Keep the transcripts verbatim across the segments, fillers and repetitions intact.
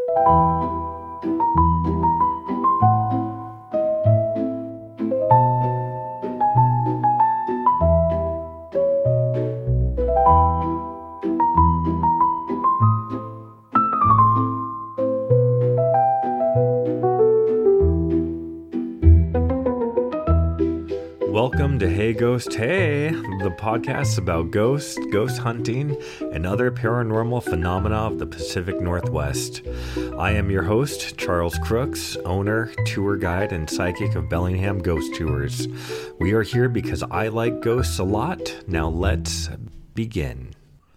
Welcome to Hey Ghost Hey, the podcast about ghosts, ghost hunting, and other paranormal phenomena of the Pacific Northwest. I am your host, Charles Crooks, owner, tour guide, and psychic of Bellingham Ghost Tours. We are here because I like ghosts a lot. Now let's begin.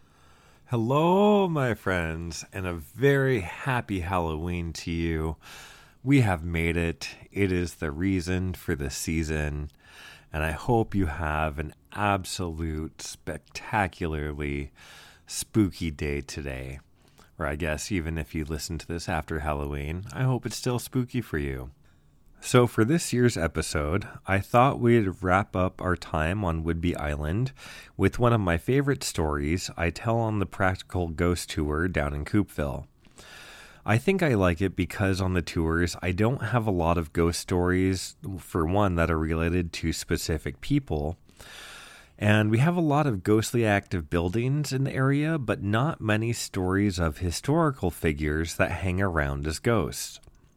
Hello, my friends, and a very happy Halloween to you. We have made it. It is the reason for the season. And I hope you have an absolute spectacularly spooky day today. Or I guess even if you listen to this after Halloween, I hope it's still spooky for you. So for this year's episode, I thought we'd wrap up our time on Whidbey Island with one of my favorite stories I tell on the Practical Ghost Tour down in Coupeville. I think I like it because on the tours, I don't have a lot of ghost stories, for one, that are related to specific people. And we have a lot of ghostly active buildings in the area, but not many stories of historical figures that hang around as ghosts.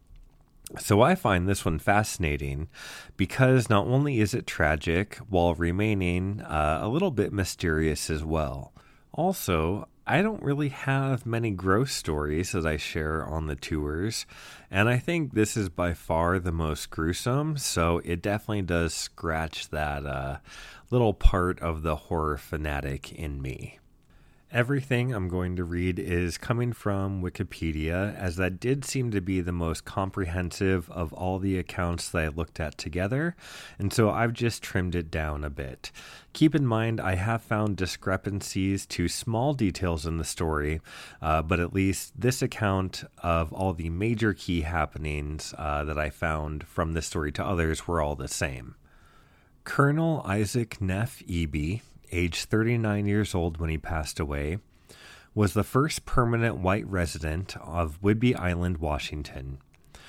So I find this one fascinating because not only is it tragic, while remaining uh, a little bit mysterious as well. Also, I don't really have many gross stories that I share on the tours, and I think this is by far the most gruesome, so it definitely does scratch that uh, little part of the horror fanatic in me. Everything I'm going to read is coming from Wikipedia, as that did seem to be the most comprehensive of all the accounts that I looked at together, and so I've just trimmed it down a bit. Keep in mind, I have found discrepancies to small details in the story, uh, but at least this account of all the major key happenings uh, that I found from this story to others were all the same. Colonel Isaac Neff Eby, aged thirty-nine years old when he passed away, was the first permanent white resident of Whidbey Island, Washington.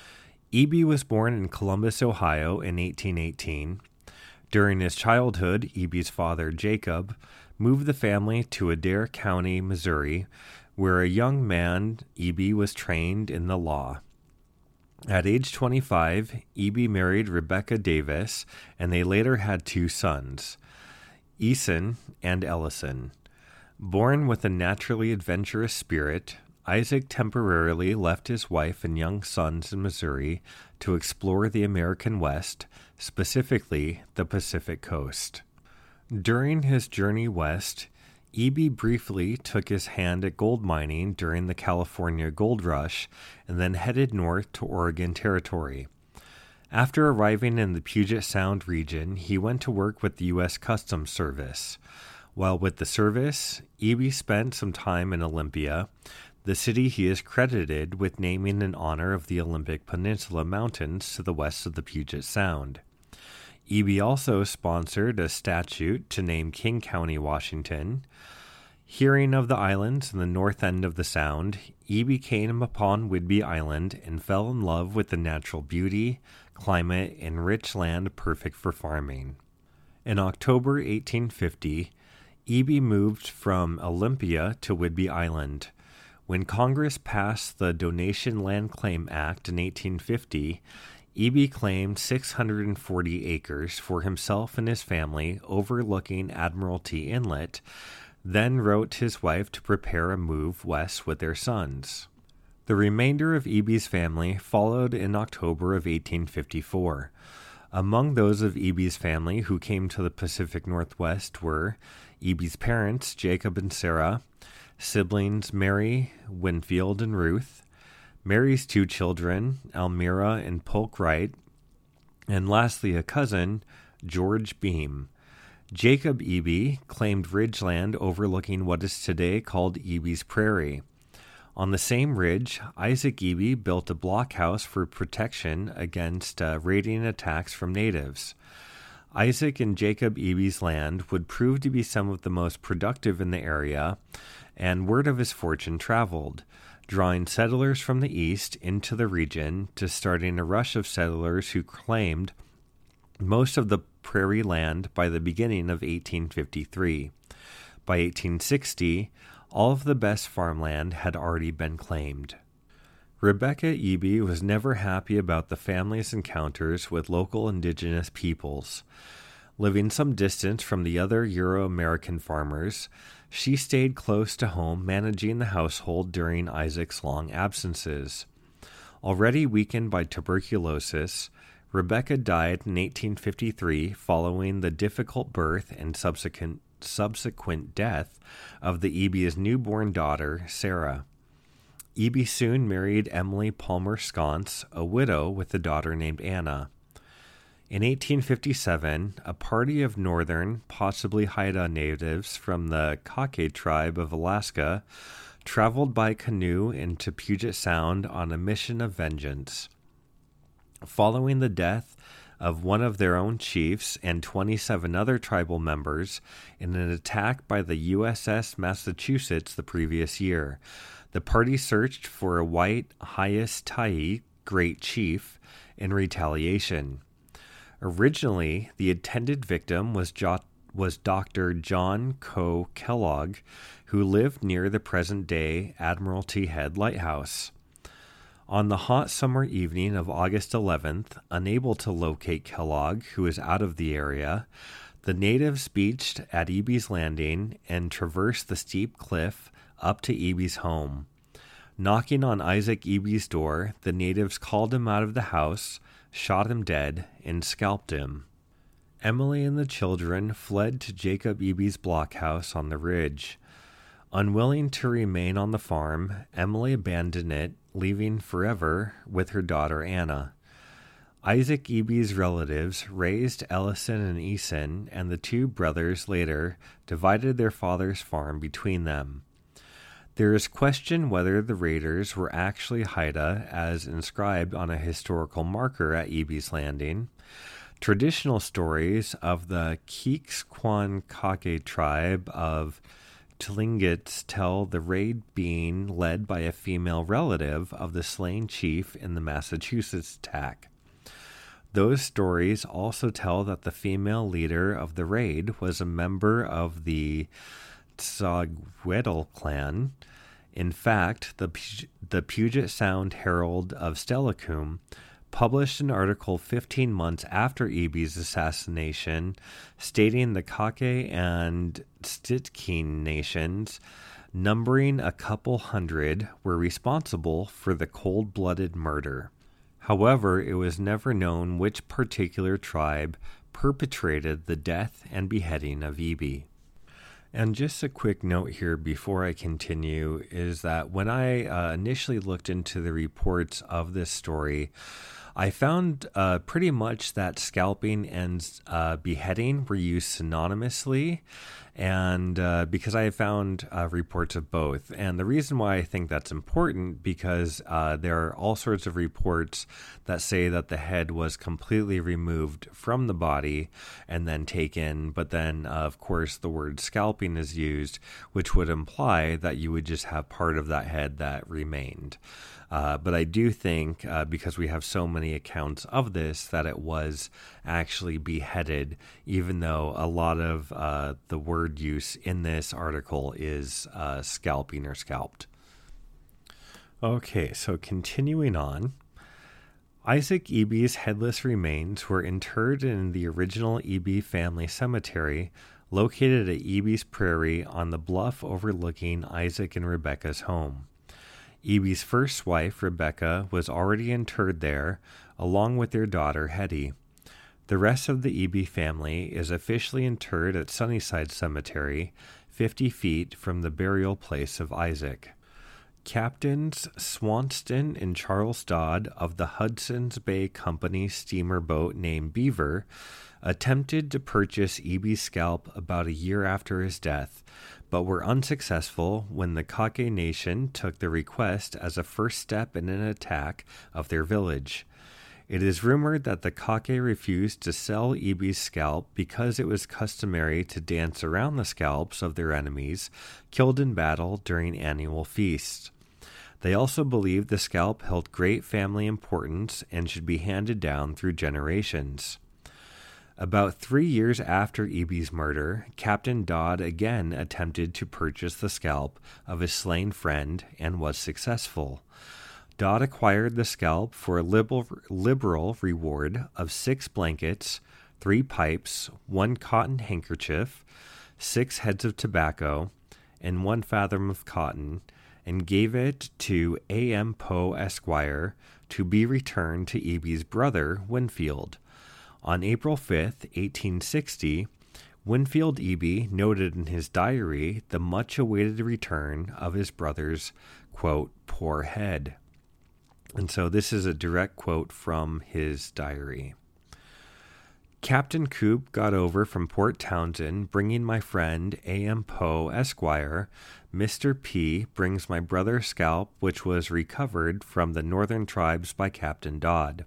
Eby was born in Columbus, Ohio in eighteen eighteen. During his childhood, Eby's father, Jacob, moved the family to Adair County, Missouri, where a young man, Eby, was trained in the law. At age twenty-five, Eby married Rebecca Davis, and they later had two sons, Eason and Ellison. Born with a naturally adventurous spirit, Isaac temporarily left his wife and young sons in Missouri to explore the American West, specifically the Pacific Coast. During his journey west, Eby briefly took his hand at gold mining during the California Gold Rush and then headed north to Oregon Territory. After arriving in the Puget Sound region, he went to work with the U S Customs Service. While with the service, Eby spent some time in Olympia, the city he is credited with naming in honor of the Olympic Peninsula Mountains to the west of the Puget Sound. Eby also sponsored a statute to name King County, Washington. Hearing of the islands in the north end of the Sound, Eby came upon Whidbey Island and fell in love with the natural beauty, climate, and rich land perfect for farming. In October eighteen fifty, Eby moved from Olympia to Whidbey Island. When Congress passed the Donation Land Claim Act in eighteen fifty, Eby claimed six hundred forty acres for himself and his family overlooking Admiralty Inlet, then wrote his wife to prepare a move west with their sons. The remainder of Eby's family followed in October of eighteen fifty-four. Among those of Eby's family who came to the Pacific Northwest were Eby's parents, Jacob and Sarah, siblings Mary, Winfield, and Ruth, Mary's two children, Almira and Polk Wright, and lastly a cousin, George Beam. Jacob Eby claimed ridgeland overlooking what is today called Eby's Prairie. On the same ridge, Isaac Eby built a blockhouse for protection against uh, raiding attacks from natives. Isaac and Jacob Eby's land would prove to be some of the most productive in the area, and word of his fortune traveled. drawing settlers from the east into the region to starting a rush of settlers who claimed most of the prairie land by the beginning of eighteen fifty-three. By eighteen sixty, all of the best farmland had already been claimed. Rebecca Eby was never happy about the family's encounters with local indigenous peoples. Living some distance from the other Euro-American farmers, she stayed close to home managing the household during Isaac's long absences. Already weakened by tuberculosis, Rebecca died in eighteen fifty-three following the difficult birth and subsequent subsequent death of the Eby's newborn daughter, Sarah. Eby soon married Emily Palmer Sconce, a widow with a daughter named Anna. In eighteen fifty-seven, a party of northern, possibly Haida natives from the Kake tribe of Alaska traveled by canoe into Puget Sound on a mission of vengeance. Following the death of one of their own chiefs and twenty-seven other tribal members in an attack by the U S S Massachusetts the previous year, the party searched for a white Hyas-Taiyi, Great Chief, in retaliation. Originally, the intended victim was, jo- was Doctor John Coe Kellogg, who lived near the present-day Admiralty Head Lighthouse. On the hot summer evening of August eleventh, unable to locate Kellogg, who was out of the area, the natives beached at Eby's Landing and traversed the steep cliff up to Eby's home. Knocking on Isaac Eby's door, the natives called him out of the house, shot him dead, and scalped him. Emily and the children fled to Jacob Eby's blockhouse on the ridge. Unwilling to remain on the farm, Emily abandoned it, leaving forever with her daughter Anna. Isaac Eby's relatives raised Ellison and Eason, and the two brothers later divided their father's farm between them. There is question whether the raiders were actually Haida as inscribed on a historical marker at Eby's Landing. Traditional stories of the Qiqsquan-Kake tribe of Tlingits tell the raid being led by a female relative of the slain chief in the Massachusetts attack. Those stories also tell that the female leader of the raid was a member of the Tsagweddle clan. In fact, the, the Puget Sound Herald of Steilacoom published an article fifteen months after Eby's assassination stating the Kake and Stikine nations, numbering a couple hundred, were responsible for the cold-blooded murder. However, it was never known which particular tribe perpetrated the death and beheading of Eby. And just a quick note here before I continue is that when I uh, initially looked into the reports of this story, I found uh, pretty much that scalping and uh, beheading were used synonymously, and uh, because I have found uh, reports of both. And the reason why I think that's important, because uh, there are all sorts of reports that say that the head was completely removed from the body and then taken, but then, uh, of course, the word scalping is used, which would imply that you would just have part of that head that remained. Uh, but I do think, uh, because we have so many accounts of this, that it was actually beheaded, even though a lot of uh, the word use in this article is uh, scalping or scalped. Okay, so continuing on. Isaac Eby's headless remains were interred in the original Eby family cemetery, located at Eby's Prairie on the bluff overlooking Isaac and Rebecca's home. Eby's first wife, Rebecca, was already interred there, along with their daughter, Hetty. The rest of the Eby family is officially interred at Sunnyside Cemetery, fifty feet from the burial place of Isaac. Captains Swanston and Charles Dodd of the Hudson's Bay Company steamer boat named Beaver attempted to purchase Eby's scalp about a year after his death, but were unsuccessful when the Kake Nation took the request as a first step in an attack of their village. It is rumored that the Kake refused to sell Eby's scalp because it was customary to dance around the scalps of their enemies killed in battle during annual feasts. They also believed the scalp held great family importance and should be handed down through generations. About three years after Eby's murder, Captain Dodd again attempted to purchase the scalp of his slain friend and was successful. Dodd acquired the scalp for a liberal, liberal reward of six blankets, three pipes, one cotton handkerchief, six heads of tobacco, and one fathom of cotton, and gave it to A M Poe Esquire to be returned to Eby's brother, Winfield. On April fifth, eighteen sixty, Winfield Eby noted in his diary the much-awaited return of his brother's, quote, poor head. And so this is a direct quote from his diary. Captain Coop got over from Port Townsend, bringing my friend A M Poe Esquire. Mister P brings my brother's scalp, which was recovered from the northern tribes by Captain Dodd.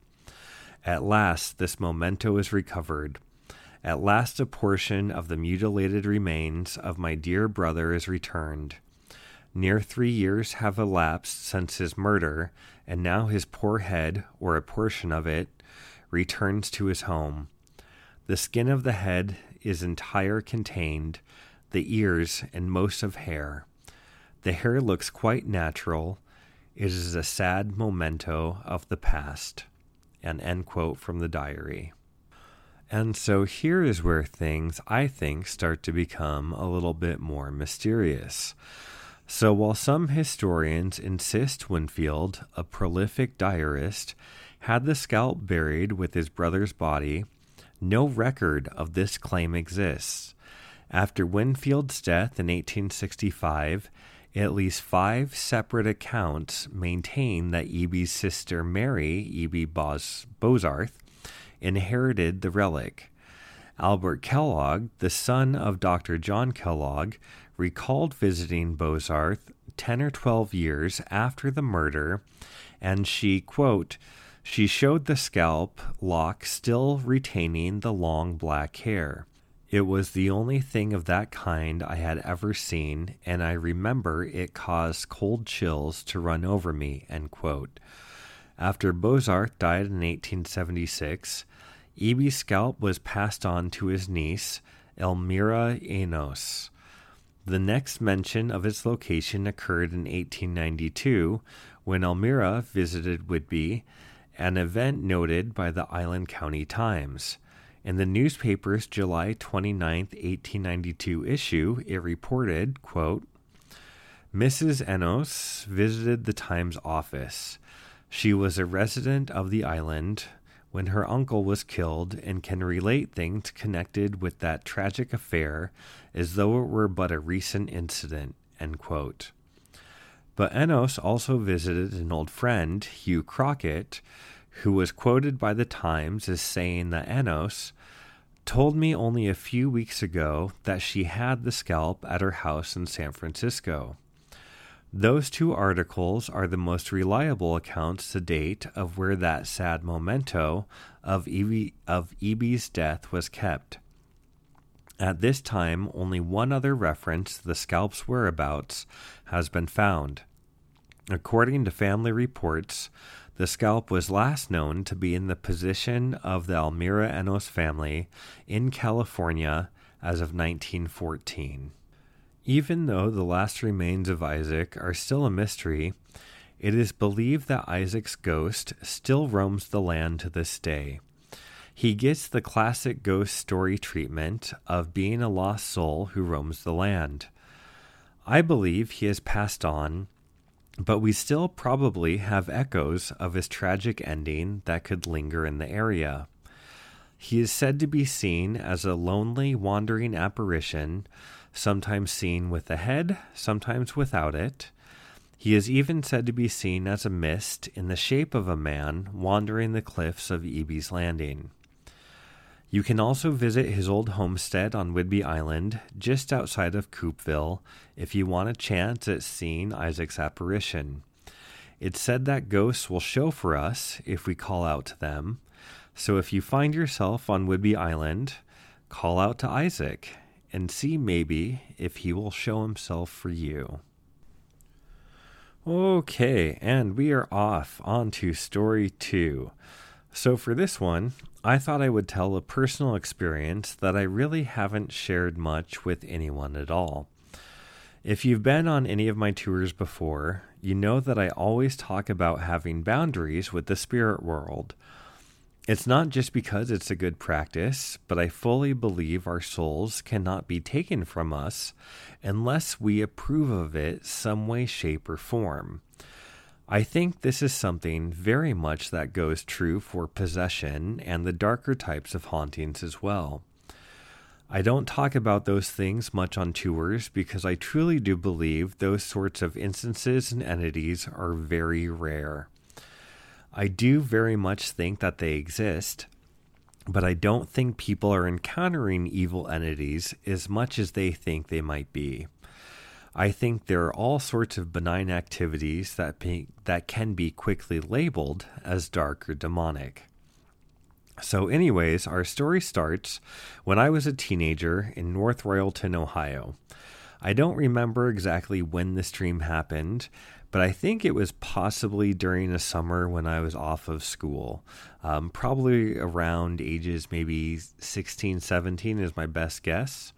At last, this memento is recovered. At last, a portion of the mutilated remains of my dear brother is returned. Near three years have elapsed since his murder, and now his poor head, or a portion of it, returns to his home. The skin of the head is entire contained, the ears and most of hair. The hair looks quite natural. It is a sad memento of the past. An end quote from the diary. And so here is where things, I think, start to become a little bit more mysterious. So while some historians insist Winfield, a prolific diarist, had the scalp buried with his brother's body, no record of this claim exists. After Winfield's death in eighteen sixty-five, at least five separate accounts maintain that Eby's sister Mary, Eby Bozarth, inherited the relic. Albert Kellogg, the son of Doctor John Kellogg, recalled visiting Bozarth ten or twelve years after the murder, and she, quote, she showed the scalp lock still retaining the long black hair. It was the only thing of that kind I had ever seen, and I remember it caused cold chills to run over me, end quote. After Bozarth died in eighteen seventy-six, Eby's scalp was passed on to his niece, Elmira Enos. The next mention of its location occurred in eighteen ninety-two, when Elmira visited Whitby, an event noted by the Island County Times. In the newspaper's July twenty-ninth, eighteen ninety-two issue, it reported, quote, Missus Enos visited the Times office. She was a resident of the island when her uncle was killed and can relate things connected with that tragic affair as though it were but a recent incident, end quote. But Enos also visited an old friend, Hugh Crockett, who was quoted by the Times as saying that Enos told me only a few weeks ago that she had the scalp at her house in San Francisco. Those two articles are the most reliable accounts to date of where that sad memento of Eby, of Eby's death was kept. At this time, only one other reference to the scalp's whereabouts has been found. According to family reports, the scalp was last known to be in the possession of the Elmira Enos family in California as of nineteen fourteen. Even though the last remains of Isaac are still a mystery, it is believed that Isaac's ghost still roams the land to this day. He gets the classic ghost story treatment of being a lost soul who roams the land. I believe he has passed on, but we still probably have echoes of his tragic ending that could linger in the area. He is said to be seen as a lonely, wandering apparition, sometimes seen with a head, sometimes without it. He is even said to be seen as a mist in the shape of a man wandering the cliffs of Eby's Landing. You can also visit his old homestead on Whidbey Island, just outside of Coopville, if you want a chance at seeing Isaac's apparition. It's said that ghosts will show for us if we call out to them, so if you find yourself on Whidbey Island, call out to Isaac and see maybe if he will show himself for you. Okay, and we are off on to story two. So for this one, I thought I would tell a personal experience that I really haven't shared much with anyone at all. If you've been on any of my tours before, you know that I always talk about having boundaries with the spirit world. It's not just because it's a good practice, but I fully believe our souls cannot be taken from us unless we approve of it some way, shape, or form. I think this is something very much that goes true for possession and the darker types of hauntings as well. I don't talk about those things much on tours because I truly do believe those sorts of instances and entities are very rare. I do very much think that they exist, but I don't think people are encountering evil entities as much as they think they might be. I think there are all sorts of benign activities that be, that can be quickly labeled as dark or demonic. So anyways, our story starts when I was a teenager in North Royalton, Ohio. I don't remember exactly when this dream happened, but I think it was possibly during a summer when I was off of school. Um, probably around ages maybe sixteen, seventeen is my best guess.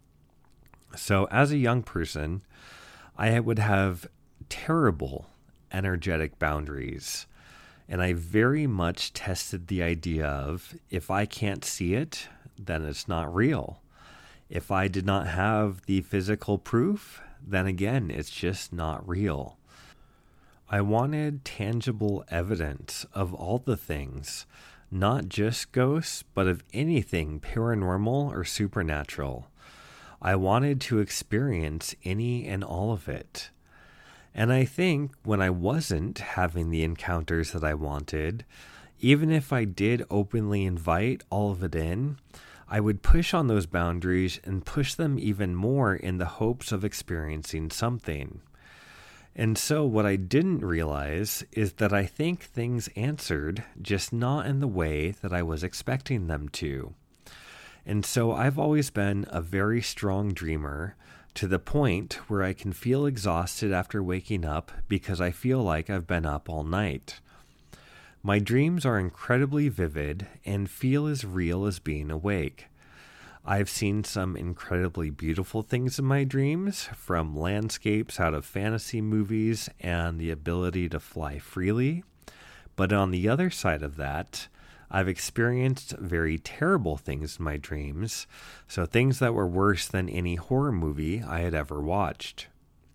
So as a young person, I would have terrible energetic boundaries. And I very much tested the idea of, if I can't see it, then it's not real. If I did not have the physical proof, then again, it's just not real. I wanted tangible evidence of all the things, not just ghosts, but of anything paranormal or supernatural. I wanted to experience any and all of it. And I think when I wasn't having the encounters that I wanted, even if I did openly invite all of it in, I would push on those boundaries and push them even more in the hopes of experiencing something. And so what I didn't realize is that I think things answered, just not in the way that I was expecting them to. And so I've always been a very strong dreamer, to the point where I can feel exhausted after waking up because I feel like I've been up all night. My dreams are incredibly vivid and feel as real as being awake. I've seen some incredibly beautiful things in my dreams, from landscapes out of fantasy movies and the ability to fly freely. But on the other side of that, I've experienced very terrible things in my dreams, so things that were worse than any horror movie I had ever watched.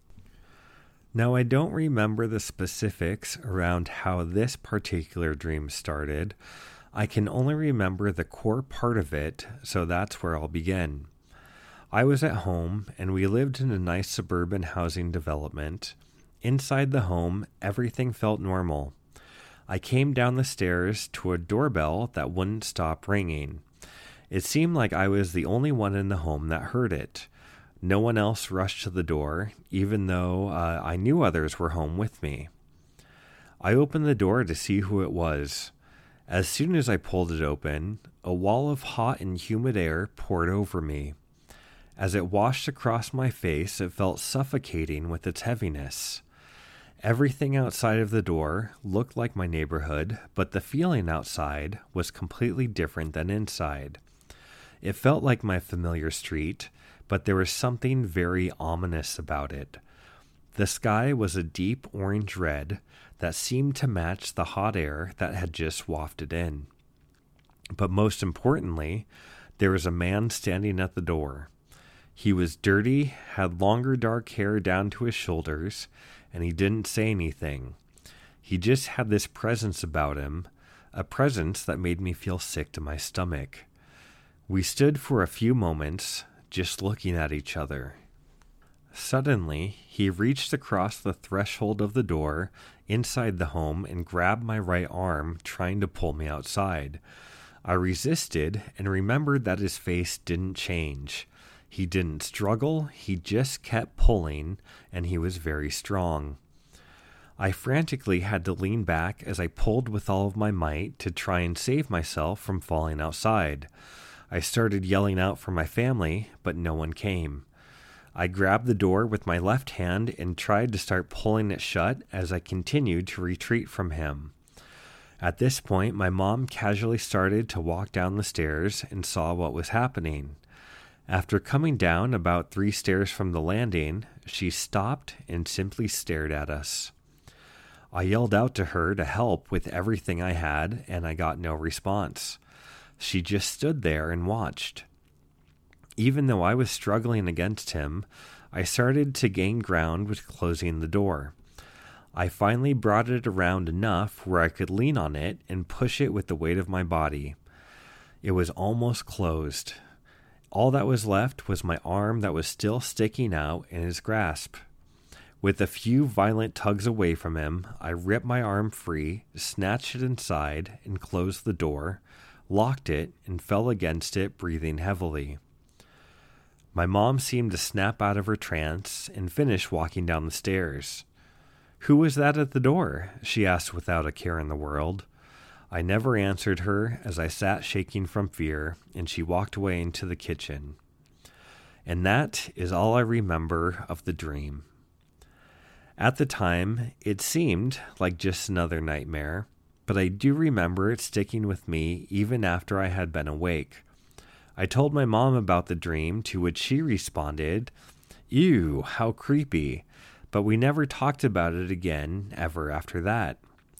Now, I don't remember the specifics around how this particular dream started. I can only remember the core part of it, so that's where I'll begin. I was at home, and we lived in a nice suburban housing development. Inside the home, everything felt normal. I came down the stairs to a doorbell that wouldn't stop ringing. It seemed like I was the only one in the home that heard it. No one else rushed to the door, even though uh, I knew others were home with me. I opened the door to see who it was. As soon as I pulled it open, a wall of hot and humid air poured over me. As it washed across my face, it felt suffocating with its heaviness. Everything outside of the door looked like my neighborhood, but the feeling outside was completely different than inside. It felt like my familiar street, but there was something very ominous about it. The sky was a deep orange red that seemed to match the hot air that had just wafted in. But most importantly, there was a man standing at the door. He was dirty, had longer dark hair down to his shoulders, and he didn't say anything. He just had this presence about him, a presence that made me feel sick to my stomach. We stood for a few moments, just looking at each other. Suddenly, he reached across the threshold of the door inside the home and grabbed my right arm, trying to pull me outside. I resisted and remembered that his face didn't change. He didn't struggle, he just kept pulling, and he was very strong. I frantically had to lean back as I pulled with all of my might to try and save myself from falling outside. I started yelling out for my family, but no one came. I grabbed the door with my left hand and tried to start pulling it shut as I continued to retreat from him. At this point, my mom casually started to walk down the stairs and saw what was happening. After coming down about three stairs from the landing, she stopped and simply stared at us. I yelled out to her to help with everything I had, and I got no response. She just stood there and watched. Even though I was struggling against him, I started to gain ground with closing the door. I finally brought it around enough where I could lean on it and push it with the weight of my body. It was almost closed. All that was left was my arm that was still sticking out in his grasp. With a few violent tugs away from him, I ripped my arm free, snatched it inside, and closed the door, locked it, and fell against it, breathing heavily. My mom seemed to snap out of her trance and finish walking down the stairs. "Who was that at the door?" she asked without a care in the world. I never answered her as I sat shaking from fear, and she walked away into the kitchen. And that is all I remember of the dream. At the time, it seemed like just another nightmare, but I do remember it sticking with me even after I had been awake. I told my mom about the dream, to which she responded, "Ew, how creepy," but we never talked about it again ever after that.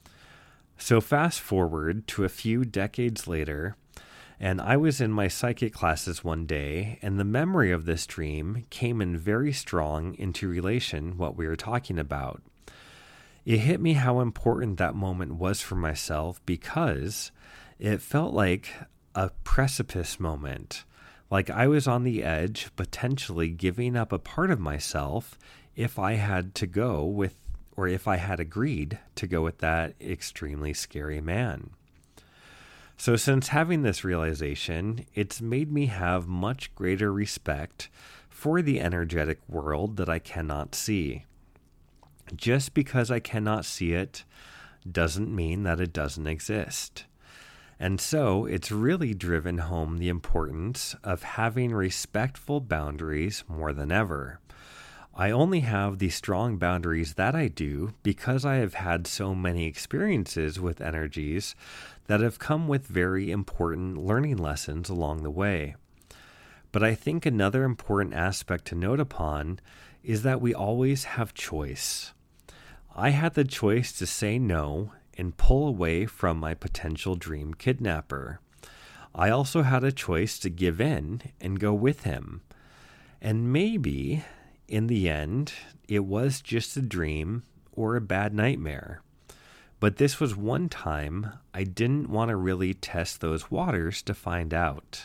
So fast forward to a few decades later, and I was in my psychic classes one day, and the memory of this dream came in very strong into relation what we were talking about. It hit me how important that moment was for myself because it felt like a precipice moment, like I was on the edge, potentially giving up a part of myself if I had to go with, or if I had agreed to go with that extremely scary man. So since having this realization, it's made me have much greater respect for the energetic world that I cannot see. Just because I cannot see it doesn't mean that it doesn't exist. And so it's really driven home the importance of having respectful boundaries more than ever. I only have the strong boundaries that I do because I have had so many experiences with energies that have come with very important learning lessons along the way. But I think another important aspect to note upon is that we always have choice. I had the choice to say no and pull away from my potential dream kidnapper. I also had a choice to give in and go with him. And maybe, in the end, it was just a dream or a bad nightmare. But this was one time I didn't want to really test those waters to find out.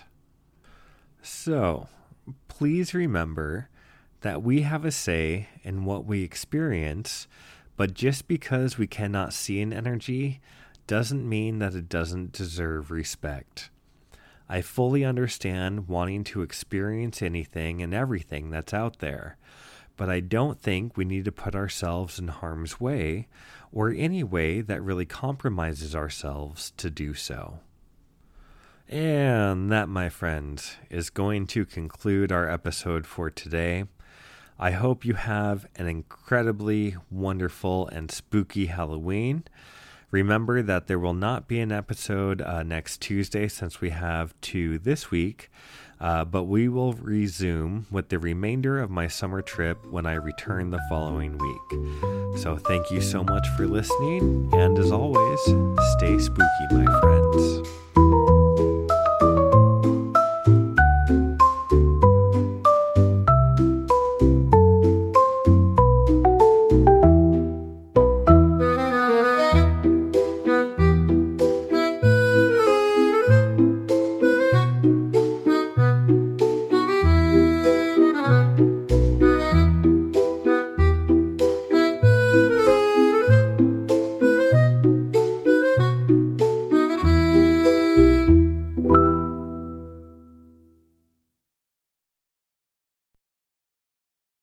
So, please remember that we have a say in what we experience, but just because we cannot see an energy doesn't mean that it doesn't deserve respect. I fully understand wanting to experience anything and everything that's out there, but I don't think we need to put ourselves in harm's way or any way that really compromises ourselves to do so. And that, my friends, is going to conclude our episode for today. I hope you have an incredibly wonderful and spooky Halloween. Remember that there will not be an episode uh, next Tuesday since we have two this week, uh, but we will resume with the remainder of my summer trip when I return the following week. So thank you so much for listening, and as always, stay spooky, my friends.